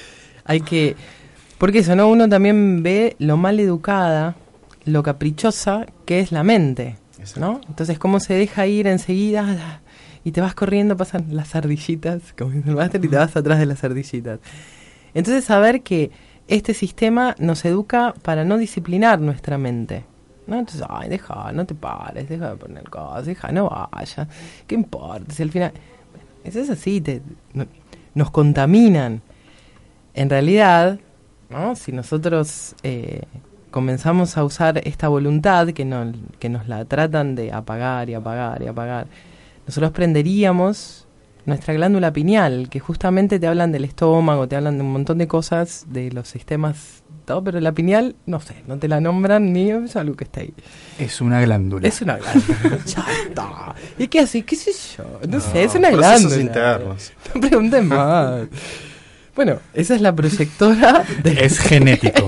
Hay que... Porque eso, ¿no? Uno también ve lo mal educada, lo caprichosa que es la mente, ¿no? Entonces, cómo se deja ir enseguida y te vas corriendo, pasan las ardillitas, como dice el máster, y te vas atrás de las ardillitas. Entonces, saber que este sistema nos educa para no disciplinar nuestra mente, ¿no? Entonces, ay, deja, no te pares, deja de poner cosas, deja, no vaya, ¿qué importa? Si al final... Eso es así, te, no, nos contaminan. En realidad... ¿no? Si nosotros eh, comenzamos a usar esta voluntad que, no, que nos la tratan de apagar y apagar y apagar, nosotros prenderíamos nuestra glándula pineal, que justamente te hablan del estómago, te hablan de un montón de cosas, de los sistemas, todo, pero la pineal, no sé, no te la nombran ni es algo que está ahí. Es una glándula. Es una glándula. Ya está. ¿Y qué hace? ¿Qué sé yo? No, no sé, es una procesos glándula. internos. No pregunten más. Bueno, esa es la proyectora de... Es genético.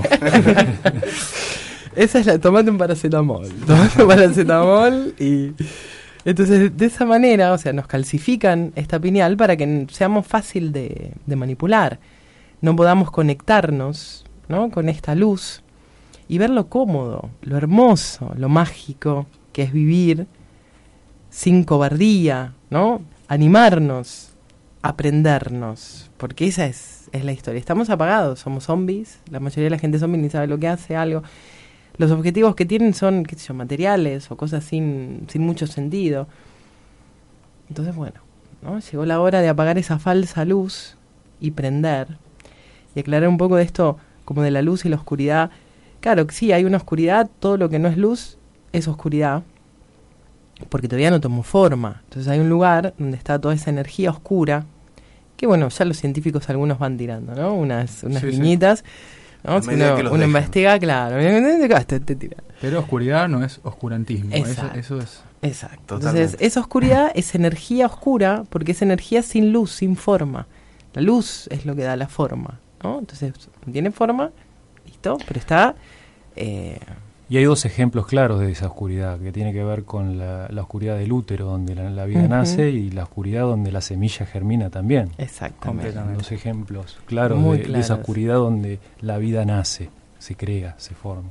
Esa es la... Tomate un paracetamol. Tomate un paracetamol y... Entonces, de esa manera, o sea, nos calcifican esta pineal para que seamos fácil de, de manipular. No podamos conectarnos, ¿no? Con esta luz y ver lo cómodo, lo hermoso, lo mágico que es vivir sin cobardía, ¿no? Animarnos, aprendernos, porque esa es, es la historia. Estamos apagados, somos zombies, la mayoría de la gente zombie ni sabe lo que hace, algo. Los objetivos que tienen son, qué sé yo, materiales o cosas sin, sin mucho sentido. Entonces, bueno, ¿no? Llegó la hora de apagar esa falsa luz y prender. Y aclarar un poco de esto, como de la luz y la oscuridad. Claro, sí, hay una oscuridad, todo lo que no es luz es oscuridad, porque todavía no tomó forma. Entonces hay un lugar donde está toda esa energía oscura, que bueno, ya los científicos algunos van tirando, ¿no? Unas, unas sí, viñitas... Sí. ¿no? Si uno, uno investiga, claro, te, te tira. Pero oscuridad no es oscurantismo. Eso, eso es. Exacto. Entonces, esa oscuridad es energía oscura porque es energía sin luz, sin forma. La luz es lo que da la forma, ¿no? Entonces, no tiene forma, listo, pero está... Eh, y hay dos ejemplos claros de esa oscuridad, que tiene que ver con la, la oscuridad del útero, donde la, la vida uh-huh. nace, y la oscuridad donde la semilla germina también. Exactamente. Dos ejemplos claros Muy de, claros. de esa oscuridad donde la vida nace, se crea, se forma.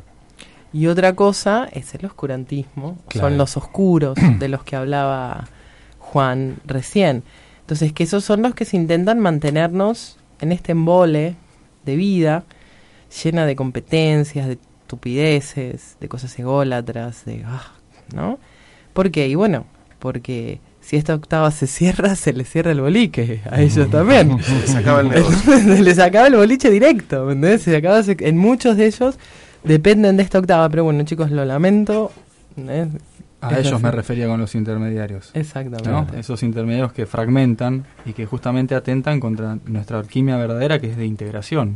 Y otra cosa es el oscurantismo, claro. Son los oscuros de los que hablaba Juan recién. Entonces, que esos son los que se intentan mantenernos en este embole de vida, llena de competencias, de estupideces, de cosas ególatras, de ah, ¿no? ¿Por qué? Y bueno, porque si esta octava se cierra, se les cierra el boliche a ellos también. Se les acaba el negocio. Se les acaba el boliche directo, ¿entendés? Se acaba, se, en muchos de ellos dependen de esta octava, pero bueno, chicos, lo lamento. ¿eh? A ellos me refería con los intermediarios. Exactamente. ¿No? Esos intermediarios que fragmentan y que justamente atentan contra nuestra alquimia verdadera, que es de integración,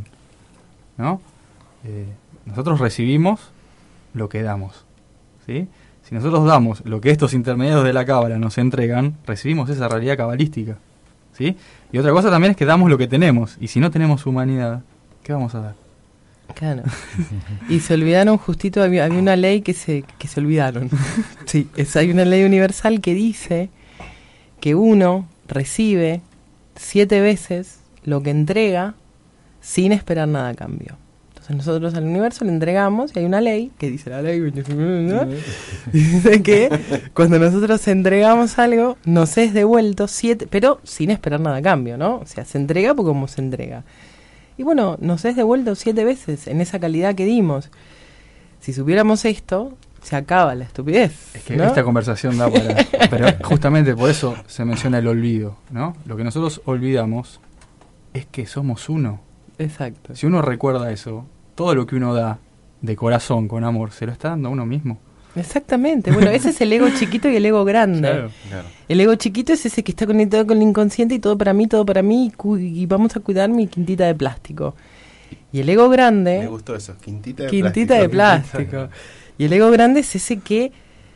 ¿no? Eh, nosotros recibimos lo que damos, ¿sí? Si nosotros damos lo que estos intermediarios de la cábala nos entregan, recibimos esa realidad cabalística, ¿sí? Y otra cosa también es que damos lo que tenemos, y si no tenemos humanidad, ¿qué vamos a dar? Claro. Y se olvidaron justito, había, había una ley que se que se olvidaron. Sí, es, hay una ley universal que dice que uno recibe siete veces lo que entrega sin esperar nada a cambio. Nosotros al universo le entregamos y hay una ley que dice la ley, ¿no? Dice que cuando nosotros entregamos algo nos es devuelto siete, pero sin esperar nada a cambio, ¿no? O sea, se entrega por como se entrega. Y bueno, nos es devuelto siete veces en esa calidad que dimos. Si supiéramos esto, se acaba la estupidez. Es que ¿no? Esta conversación da para... Pero justamente por eso se menciona el olvido, ¿no? Lo que nosotros olvidamos es que somos uno. Exacto. Si uno recuerda eso, todo lo que uno da de corazón, con amor, se lo está dando a uno mismo. Exactamente. Bueno, ese es el ego chiquito y el ego grande. Claro, claro. El ego chiquito es ese que está conectado con el inconsciente y todo para mí, todo para mí, y, cu- y vamos a cuidar mi quintita de plástico. Y el ego grande... Me gustó eso, quintita de quintita plástico. de plástico. Y el ego grande es ese que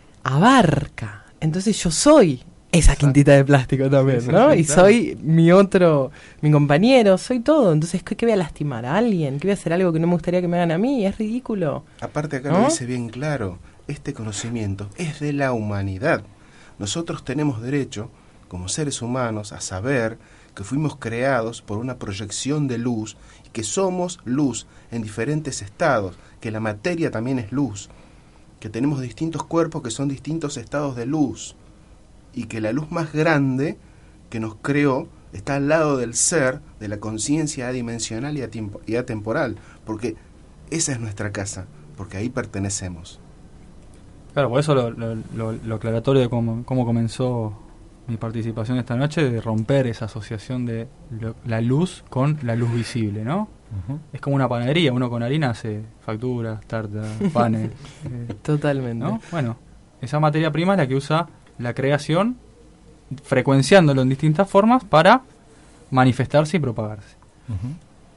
abarca. Entonces yo soy esa quintita de plástico también, Sí, sí, ¿no? sí, Y claro. soy mi otro, mi compañero, soy todo. Entonces, ¿qué, qué voy a lastimar a alguien? ¿Qué voy a hacer algo que no me gustaría que me hagan a mí? Es ridículo. Aparte acá ¿no? lo dice bien claro, este conocimiento es de la humanidad. Nosotros tenemos derecho, como seres humanos, a saber que fuimos creados por una proyección de luz, que somos luz en diferentes estados, que la materia también es luz, que tenemos distintos cuerpos que son distintos estados de luz, y que la luz más grande que nos creó está al lado del ser, de la conciencia adimensional y, atempo- y atemporal, porque esa es nuestra casa, porque ahí pertenecemos. Claro, por eso lo, lo, lo, lo aclaratorio de cómo, cómo comenzó mi participación esta noche, de romper esa asociación de lo, la luz con la luz visible, ¿no? Uh-huh. Es como una panadería, uno con harina hace facturas, tartas, panes. eh, Totalmente. ¿no? Bueno, esa materia prima es la que usa la creación, frecuenciándolo en distintas formas para manifestarse y propagarse. Uh-huh.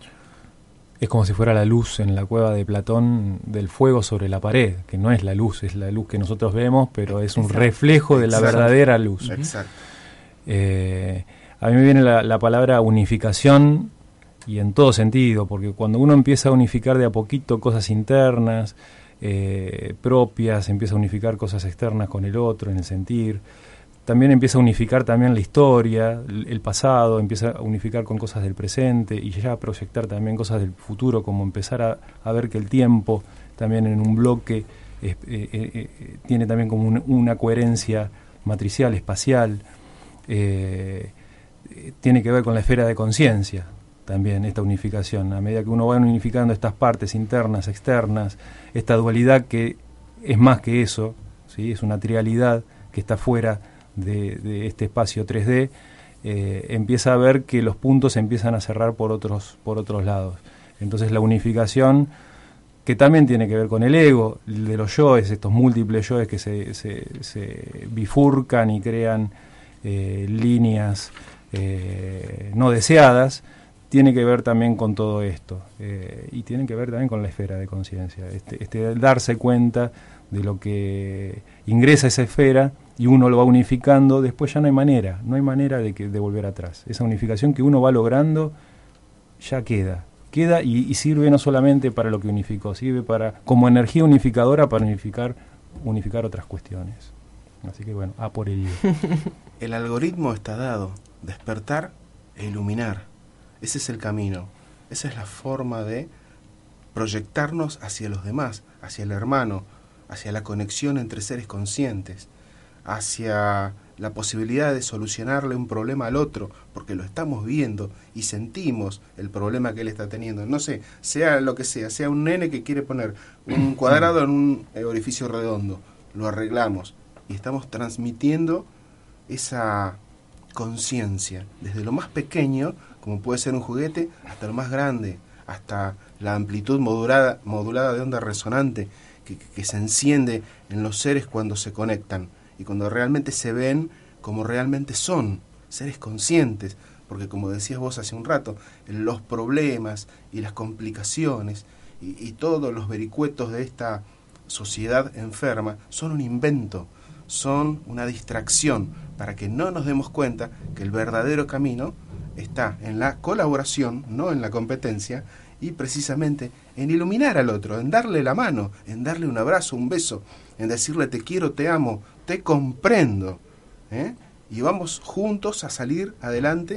Es como si fuera la luz en la cueva de Platón del fuego sobre la pared, que no es la luz, es la luz que nosotros vemos, pero es un Exacto. reflejo de la Exacto. verdadera luz. Exacto. Eh, a mí me viene la, la palabra unificación, y en todo sentido, porque cuando uno empieza a unificar de a poquito cosas internas, eh, propias, empieza a unificar cosas externas con el otro, en el sentir, también empieza a unificar también la historia, el pasado, empieza a unificar con cosas del presente y ya a proyectar también cosas del futuro, como empezar a, a ver que el tiempo también en un bloque eh, eh, eh, tiene también como un, una coherencia matricial, espacial, eh, tiene que ver con la esfera de conciencia también esta unificación. A medida que uno va unificando estas partes internas, externas, esta dualidad que es más que eso, ¿sí? Es una trialidad que está fuera De, de este espacio tres D, eh, empieza a ver que los puntos se empiezan a cerrar por otros, por otros lados. Entonces la unificación, que también tiene que ver con el ego, de los yoes, estos múltiples yoes que se, se, se bifurcan y crean eh, líneas eh, no deseadas, tiene que ver también con todo esto, eh, y tiene que ver también con la esfera de conciencia, este, este darse cuenta de lo que ingresa a esa esfera y uno lo va unificando, después ya no hay manera, no hay manera de, que, de volver atrás. Esa unificación que uno va logrando ya queda, queda y, y sirve no solamente para lo que unificó, sirve para como energía unificadora para unificar, unificar otras cuestiones. Así que bueno, a por ello. El algoritmo está dado, despertar e iluminar. Ese es el camino, esa es la forma de proyectarnos hacia los demás, hacia el hermano, hacia la conexión entre seres conscientes, hacia la posibilidad de solucionarle un problema al otro, porque lo estamos viendo y sentimos el problema que él está teniendo. No sé, sea lo que sea, sea un nene que quiere poner un cuadrado en un orificio redondo, lo arreglamos y estamos transmitiendo esa conciencia, desde lo más pequeño, como puede ser un juguete, hasta lo más grande, hasta la amplitud modulada, modulada de onda resonante que, que, que se enciende en los seres cuando se conectan y cuando realmente se ven como realmente son, seres conscientes, porque como decías vos hace un rato, los problemas y las complicaciones y, y todos los vericuetos de esta sociedad enferma son un invento, son una distracción para que no nos demos cuenta que el verdadero camino está en la colaboración, no en la competencia, y precisamente en iluminar al otro, en darle la mano, en darle un abrazo, un beso, en decirle te quiero, te amo, te comprendo, ¿eh? Y vamos juntos a salir adelante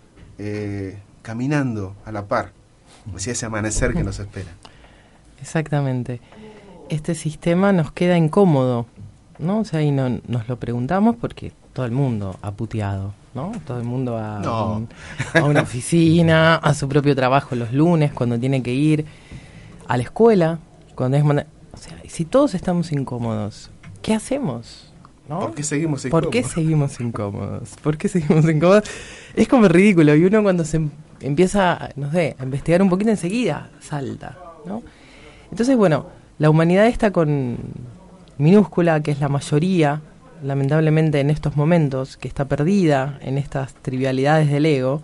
eh, caminando a la par, hacia ese amanecer que nos espera. Exactamente. Este sistema nos queda incómodo, ¿no? O sea, y no, nos lo preguntamos porque todo el mundo ha puteado, ¿no? Todo el mundo va no. a, un, a una oficina, a su propio trabajo los lunes, cuando tiene que ir a la escuela, cuando es manda- o sea, si todos estamos incómodos, ¿qué hacemos? ¿No? ¿Por qué seguimos incómodos? ¿Por qué seguimos incómodos? ¿Por qué seguimos incómodos? Es como ridículo, y uno cuando se em- empieza, no sé, a investigar un poquito enseguida, salta, ¿no? Entonces, bueno, la humanidad está con minúscula, que es la mayoría, lamentablemente en estos momentos, que está perdida en estas trivialidades del ego,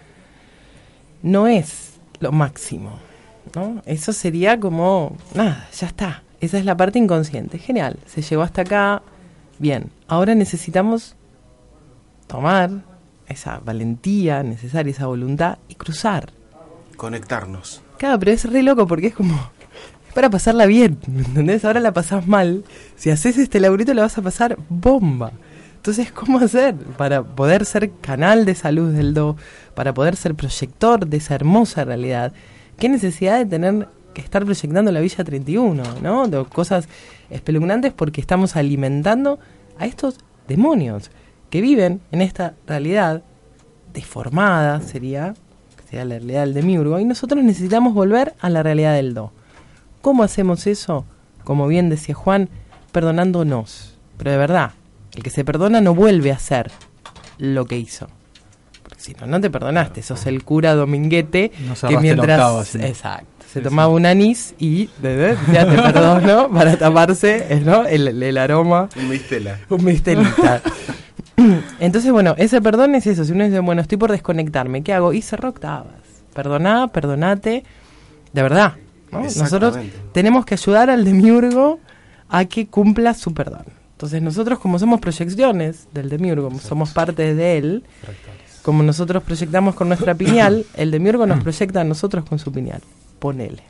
no es lo máximo, ¿no? Eso sería como, nada, ya está. Esa es la parte inconsciente. Genial, se llegó hasta acá, bien. Ahora necesitamos tomar esa valentía necesaria, esa voluntad, y cruzar. Conectarnos. Claro, pero es re loco porque es como... para pasarla bien, ¿me entendés? Ahora la pasás mal. Si haces este laburito la vas a pasar bomba. Entonces, ¿cómo hacer para poder ser canal de esa luz del Do, para poder ser proyector de esa hermosa realidad? ¿Qué necesidad de tener que estar proyectando la Villa treinta y uno, ¿no? De cosas espeluznantes porque estamos alimentando a estos demonios que viven en esta realidad deformada, sería, sería la realidad del demiurgo, y nosotros necesitamos volver a la realidad del Do. ¿Cómo hacemos eso? Como bien decía Juan, perdonándonos. Pero de verdad, el que se perdona no vuelve a hacer lo que hizo. Porque si no, no te perdonaste. Sos el cura dominguete no que mientras... octava, ¿sí? Exacto. Se sí, tomaba sí. un anís y bebé, ya te perdonó para taparse, ¿no? el, el, el aroma. Un mistela. Un mistelita. Entonces, bueno, ese perdón es eso. Si uno dice, bueno, estoy por desconectarme, ¿qué hago? Y cerró octavas. Perdoná, perdonate. De verdad, ¿no? Nosotros tenemos que ayudar al demiurgo a que cumpla su perdón. Entonces, nosotros, como somos proyecciones del demiurgo, Exacto. somos parte de él, Fractales. Como nosotros proyectamos con nuestra pineal, el demiurgo nos proyecta a nosotros con su pineal. Ponele.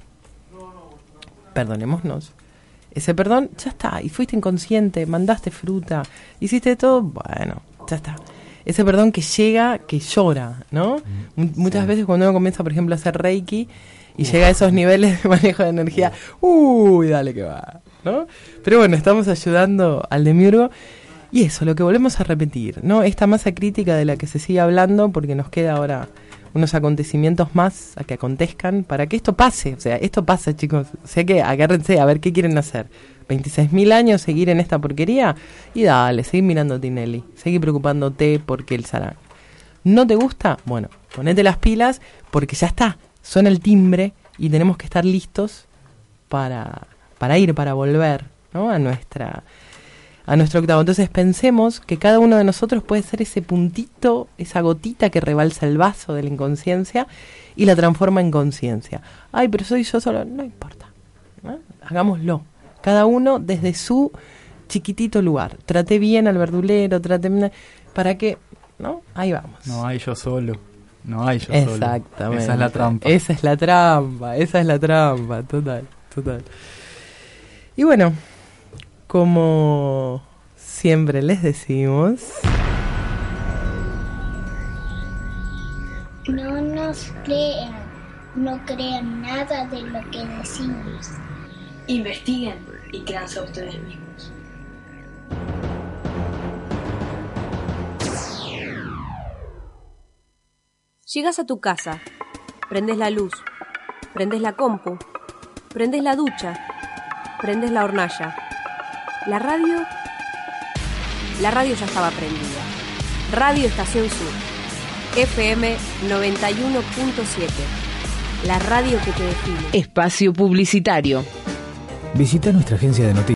Perdonémonos. Ese perdón, ya está. Y fuiste inconsciente, mandaste fruta, hiciste todo, bueno, ya está. Ese perdón que llega, que llora, ¿no? Mm, M- muchas sí. veces cuando uno comienza, por ejemplo, a hacer Reiki y Uf. llega a esos niveles de manejo de energía, uy, dale que va, ¿no? Pero bueno, estamos ayudando al demiurgo. Y eso, lo que volvemos a repetir, ¿no? Esta masa crítica de la que se sigue hablando, porque nos queda ahora unos acontecimientos más a que acontezcan para que esto pase. O sea, esto pasa, chicos. O sea que agárrense a ver qué quieren hacer. veintiséis mil años seguir en esta porquería y dale, seguí mirando Tinelli. Seguí preocupándote porque el Sarán. ¿No te gusta? Bueno, ponete las pilas porque ya está. Suena el timbre y tenemos que estar listos para, para ir, para volver, ¿no? a nuestra... a nuestro octavo. Entonces pensemos que cada uno de nosotros puede ser ese puntito, esa gotita que rebalsa el vaso de la inconsciencia y la transforma en conciencia. Ay, pero soy yo solo. No importa, ¿no? Hagámoslo. Cada uno desde su chiquitito lugar. Traté bien al verdulero, traté bien... ¿Para qué? ¿No? Ahí vamos. No hay yo solo. No hay yo Exactamente. solo. Exactamente. Esa es la trampa. Esa es la trampa. Esa es la trampa. Total, total. Y bueno... Como siempre les decimos... No nos crean, no crean nada de lo que decimos. Investiguen y créanse a ustedes mismos. Llegas a tu casa, prendes la luz, prendes la compu, prendes la ducha, prendes la hornalla. La radio, la radio ya estaba prendida. Radio Estación Sur, F M noventa y uno punto siete, la radio que te define. Espacio publicitario. Visita nuestra agencia de noticias.